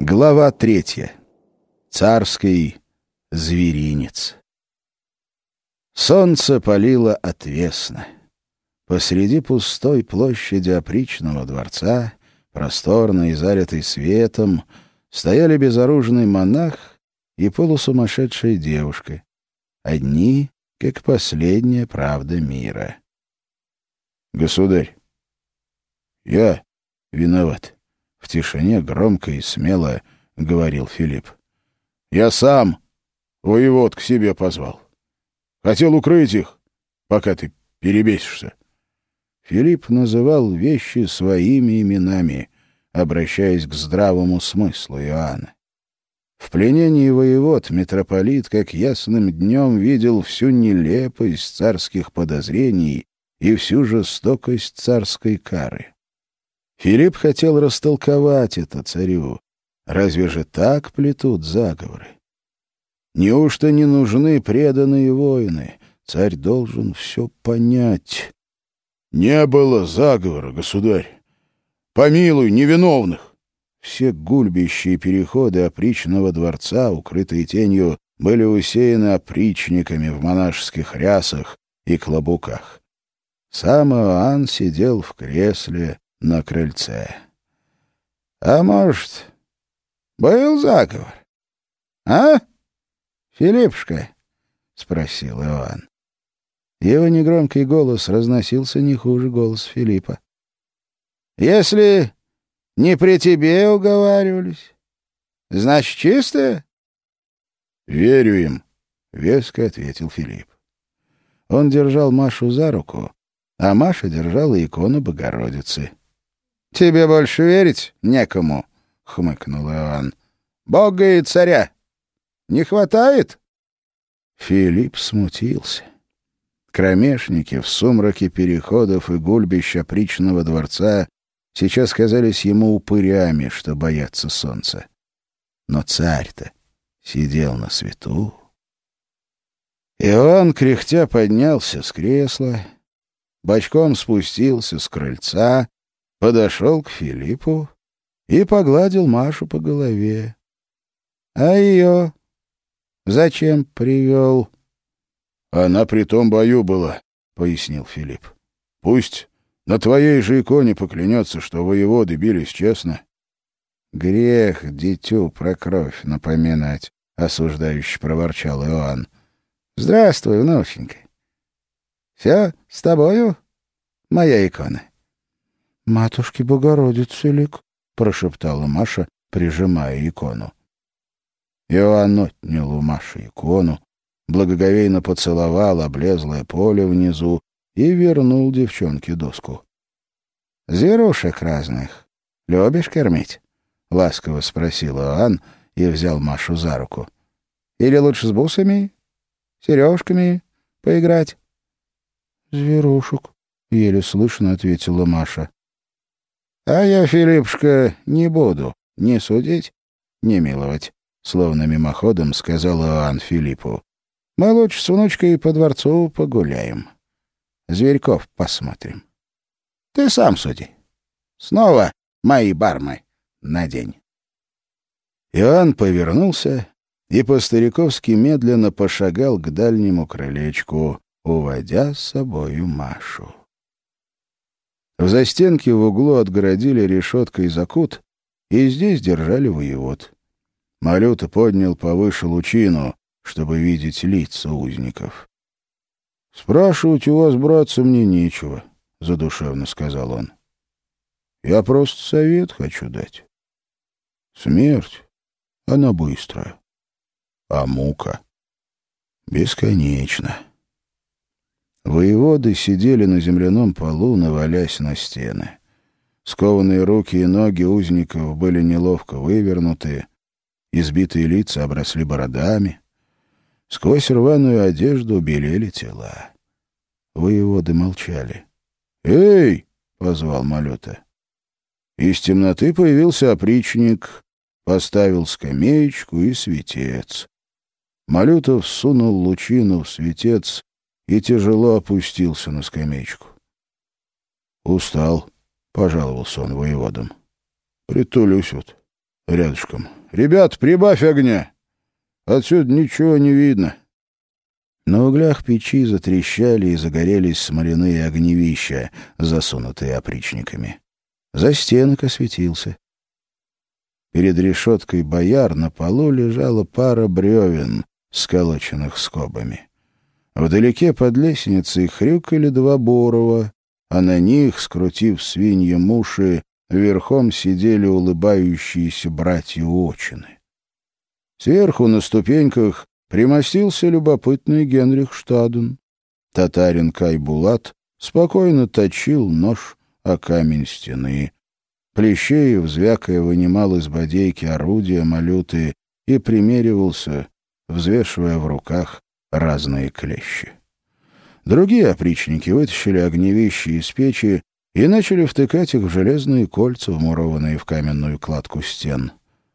Глава 3. Царский зверинец. Солнце палило отвесно. Посреди пустой площади опричного дворца, просторной и залитой светом, стояли безоружный монах и полусумасшедшая девушка. Одни, как последняя правда мира. «Государь, я виноват», — в тишине громко и смело говорил Филипп. «Я сам воевод к себе позвал. Хотел укрыть их, пока ты перебесишься». Филипп называл вещи своими именами, обращаясь к здравому смыслу Иоанна. В пленении воевод митрополит как ясным днем видел всю нелепость царских подозрений и всю жестокость царской кары. Филипп хотел растолковать это царю. Разве же так плетут заговоры? Неужто не нужны преданные воины? Царь должен все понять. «Не было заговора, государь. Помилуй невиновных». Все гульбища и переходы опричного дворца, укрытые тенью, были усеяны опричниками в монашеских рясах и клобуках. Сам Иоанн сидел в кресле на крыльце. «А может, был заговор? А, Филиппушка?» — спросил Иоанн. Его негромкий голос разносился не хуже голоса Филиппа. «Если не при тебе уговаривались, значит, чистое?» «Верю им», — веско ответил Филипп. Он держал Машу за руку, а Маша держала икону Богородицы. «Тебе больше верить некому», — хмыкнул Иоанн. «Бога и царя не хватает?» Филипп смутился. Кромешники в сумраке переходов и гульбищ опричного дворца сейчас казались ему упырями, что боятся солнца. Но царь-то сидел на свету. Иоанн, кряхтя, поднялся с кресла, бочком спустился с крыльца, подошел к Филиппу и погладил Машу по голове. «А ее зачем привел?» «Она при том бою была», — пояснил Филипп. «Пусть на твоей же иконе поклянется, что воеводы бились честно». «Грех дитю про кровь напоминать», — осуждающе проворчал Иоанн. «Здравствуй, внученька. Все с тобою, моя икона?» «Матушке Богородице лик», — прошептала Маша, прижимая икону. Иоанн отнял у Маши икону, благоговейно поцеловал облезлое поле внизу и вернул девчонке доску. «Зверушек разных любишь кормить?» — ласково спросил Иоанн и взял Машу за руку. «Или лучше с бусами, сережками поиграть?» «Зверушек», — еле слышно ответила Маша. «А я, Филиппушка, не буду ни судить, ни миловать», — словно мимоходом сказал Иоанн Филиппу. «Мы лучше с внучкой по дворцу погуляем. Зверьков посмотрим. Ты сам суди. Снова мои бармы надень». Иоанн повернулся и по-стариковски медленно пошагал к дальнему крылечку, уводя с собою Машу. В застенке в углу отгородили решеткой закут, и здесь держали воевод. Малюта поднял повыше лучину, чтобы видеть лица узников. «Спрашивать у вас, братцы, мне нечего», — задушевно сказал он. «Я просто совет хочу дать. Смерть, она быстрая, а мука бесконечна». Воеводы сидели на земляном полу, навалясь на стены. Скованные руки и ноги узников были неловко вывернуты, избитые лица обросли бородами. Сквозь рваную одежду белели тела. Воеводы молчали. «Эй!» — позвал Малюта. Из темноты появился опричник, поставил скамеечку и светец. Малюта всунул лучину в светец и тяжело опустился на скамеечку. «Устал», — пожаловался он воеводам. «Притулюсь вот рядышком, Ребят, прибавь огня! Отсюда ничего не видно». На углях печи затрещали и загорелись смоляные огневища, засунутые опричниками. Застенок осветился. Перед решеткой бояр на полу лежала пара бревен, сколоченных скобами. Вдалеке под лестницей хрюкали два борова, а на них, скрутив свиньям уши, верхом сидели улыбающиеся братья-очины. Сверху на ступеньках примостился любопытный Генрих Штаден. Татарин Кайбулат спокойно точил нож о камень стены. Плещеев, звякая, вынимал из бодейки орудия малюты и примеривался, взвешивая в руках разные клещи. Другие опричники вытащили огневища из печи и начали втыкать их в железные кольца, вмурованные в каменную кладку стен.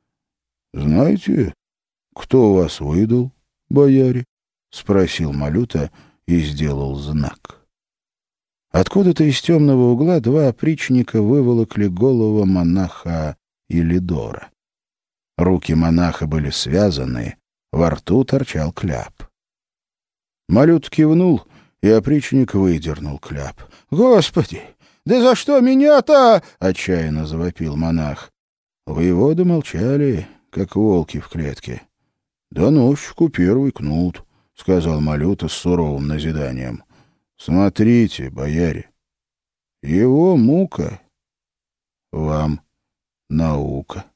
«Знаете, кто вас выдал, бояре?» — спросил малюта и сделал знак. Откуда-то из темного угла два опричника выволокли голову монаха Илидора. Руки монаха были связаны, во рту торчал кляп. Малют кивнул, и опричник выдернул кляп. «Господи, да за что меня-то?» — отчаянно завопил монах. Воеводы молчали, как волки в клетке. «Доносчику первый кнут», — сказал малюта с суровым назиданием. «Смотрите, бояре, его мука, вам наука».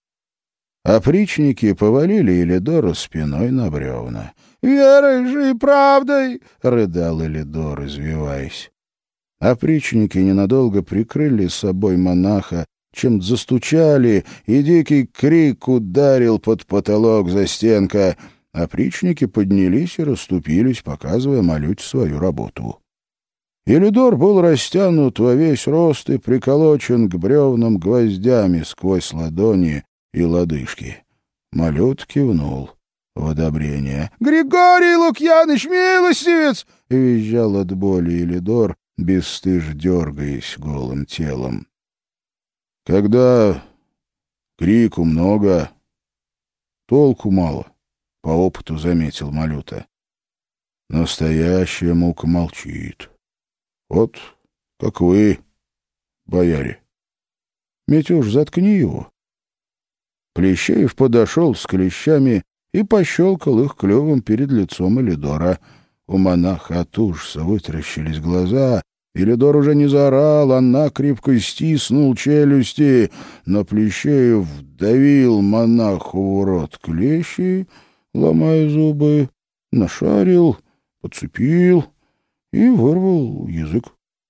Опричники повалили Илидора спиной на бревна. «Верой же и правдой!» — рыдал Илидор, извиваясь. Опричники ненадолго прикрыли с собой монаха, чем-то застучали, и дикий крик ударил под потолок застенка. Опричники поднялись и расступились, показывая малюте свою работу. Илидор был растянут во весь рост и приколочен к бревнам гвоздями сквозь ладони и лодыжки. Малют кивнул в одобрение. «Григорий Лукьяныч, милостивец!» — визжал от боли Илидор, бесстыж дергаясь голым телом. «Когда крику много, толку мало», — по опыту заметил малюта. «Настоящая мука молчит. Вот как вы, бояре. Митюш, заткни его». Плещеев подошел с клещами и пощелкал их клювом перед лицом Илидора. У монаха от ужаса вытаращились глаза. Илидор уже не заорал, а накрепко стиснул челюсти, но Плещеев давил монаху в рот клещи, ломая зубы, нашарил, подцепил и вырвал язык.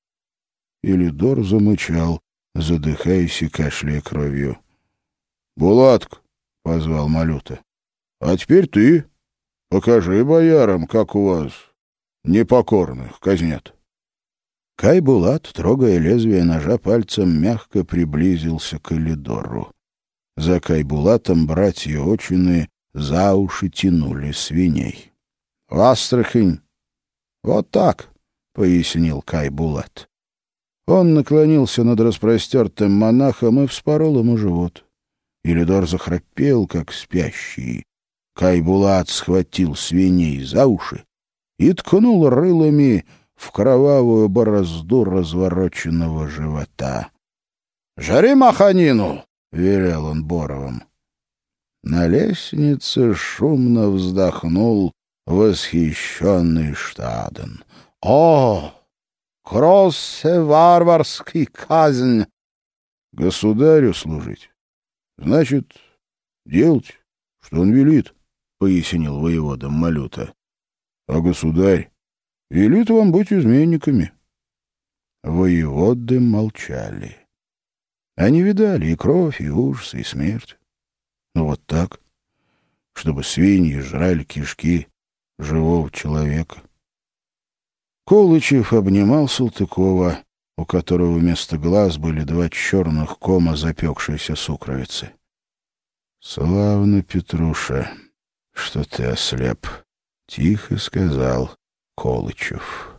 Илидор замычал, задыхаясь и кашляя кровью. «Булатка», — позвал малюта, — «а теперь ты. Покажи боярам, как у вас непокорных казнят». Кайбулат, трогая лезвие ножа пальцем, мягко приблизился к Илидору. За Кайбулатом братья-очины за уши тянули свиней. «В Астрахань вот так», — пояснил Кайбулат. Он наклонился над распростертым монахом и вспорол ему живот. Илидор захрапел, как спящий. Кайбулат схватил свиней за уши и ткнул рылами в кровавую борозду развороченного живота. «Жари маханину!» — велел он Боровым. На лестнице шумно вздохнул восхищенный Штаден. «О, кроссе варварский казнь!» «Государю служить, значит, делать, что он велит», — пояснил воевода малюта. «А государь велит вам быть изменниками». Воеводы молчали. Они видали и кровь, и ужас, и смерть. Но вот так, чтобы свиньи жрали кишки живого человека. Колычев обнимал Салтыкова, у которого вместо глаз были два черных кома запекшейся сукровицы. «Славно, Петруша, что ты ослеп», — тихо сказал Колычев.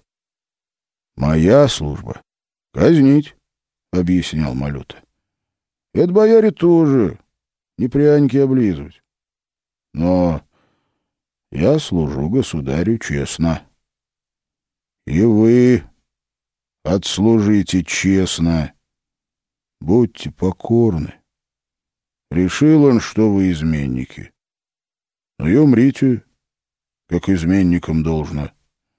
«Моя служба — казнить», — объяснял малюта. «Это бояре тоже. не пряники облизывать. Но я служу государю честно. И вы отслужите честно. Будьте покорны. Решил он, что вы изменники. Ну и умрите, как изменникам должно.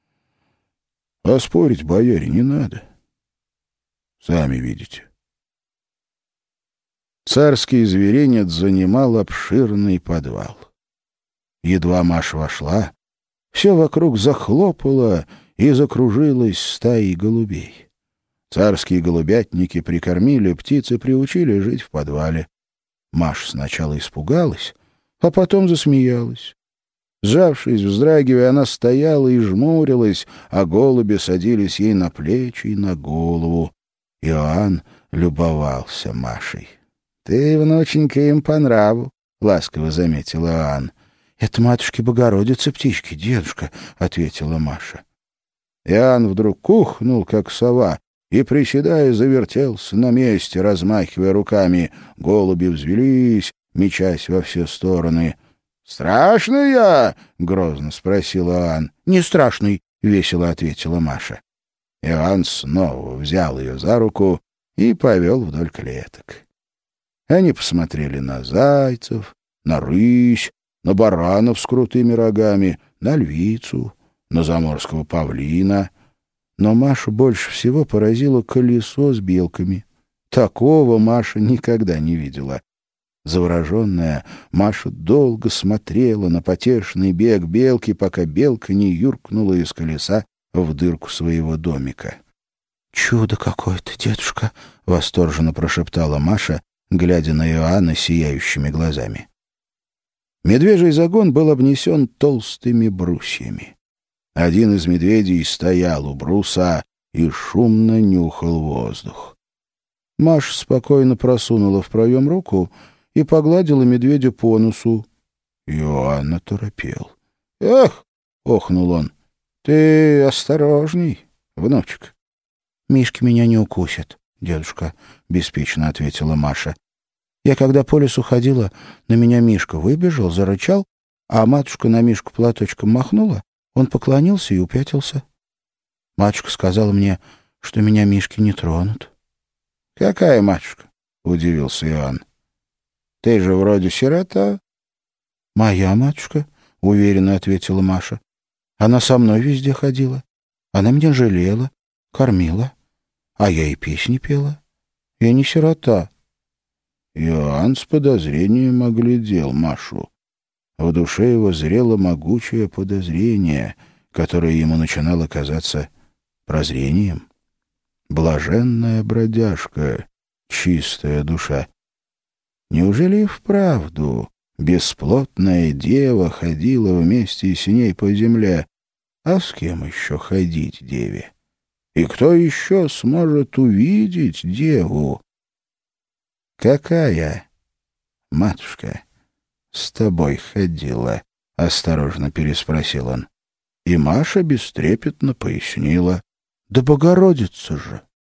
А спорить, бояре, не надо. Сами видите. Царский зверинец занимал обширный подвал. Едва Маша вошла, все вокруг захлопало и закружилось стаей голубей. Царские голубятники прикормили птиц и приучили жить в подвале. Маша сначала испугалась, а потом засмеялась. Сжавшись, вздрагивая, она стояла и жмурилась, а голуби садились ей на плечи и на голову. Иоанн любовался Машей. — Ты, внученька, им по нраву, — ласково заметил Иоанн. — Это матушки Богородицы птички, дедушка, — ответила Маша. Иоанн вдруг кухнул, как сова, и, приседая, завертелся на месте, размахивая руками. Голуби взвелись, мечась во все стороны. — Страшный я? — грозно спросил Иоанн. — Не страшный, — весело ответила Маша. Иоанн снова взял ее за руку и повел вдоль клеток. Они посмотрели на зайцев, на рысь, на баранов с крутыми рогами, на львицу, на заморского павлина. Но Машу больше всего поразило колесо с белками. Такого Маша никогда не видела. Завороженная, Маша долго смотрела на потешный бег белки, пока белка не юркнула из колеса в дырку своего домика. — Чудо какое-то, дедушка! — восторженно прошептала Маша, глядя на Иоанна сияющими глазами. Медвежий загон был обнесен толстыми брусьями. Один из медведей стоял у бруса и шумно нюхал воздух. Маша спокойно просунула в проем руку и погладила медведя по носу. Иоанн оторопел. — Эх! — охнул он. — Ты осторожней, внучек. — Мишки меня не укусят, дедушка, — беспечно ответила Маша. Я когда по лесу ходила, на меня Мишка выбежал, зарычал, а матушка на Мишку платочком махнула, он поклонился и упятился. Матушка сказала мне, что меня Мишки не тронут. — Какая матушка? — удивился Иоанн. — Ты же вроде сирота. — Моя матушка, — уверенно ответила Маша. Она со мной везде ходила. Она меня жалела, кормила. А я и песни пела. Я не сирота. Иоанн с подозрением оглядел Машу. В душе его зрело могучее подозрение, которое ему начинало казаться прозрением. Блаженная бродяжка, чистая душа. Неужели и вправду бесплотная дева ходила вместе с ней по земле? А с кем еще ходить деве? И кто еще сможет увидеть деву? — Какая матушка с тобой ходила? — осторожно переспросил он. И Маша бестрепетно пояснила. — Да Богородица же!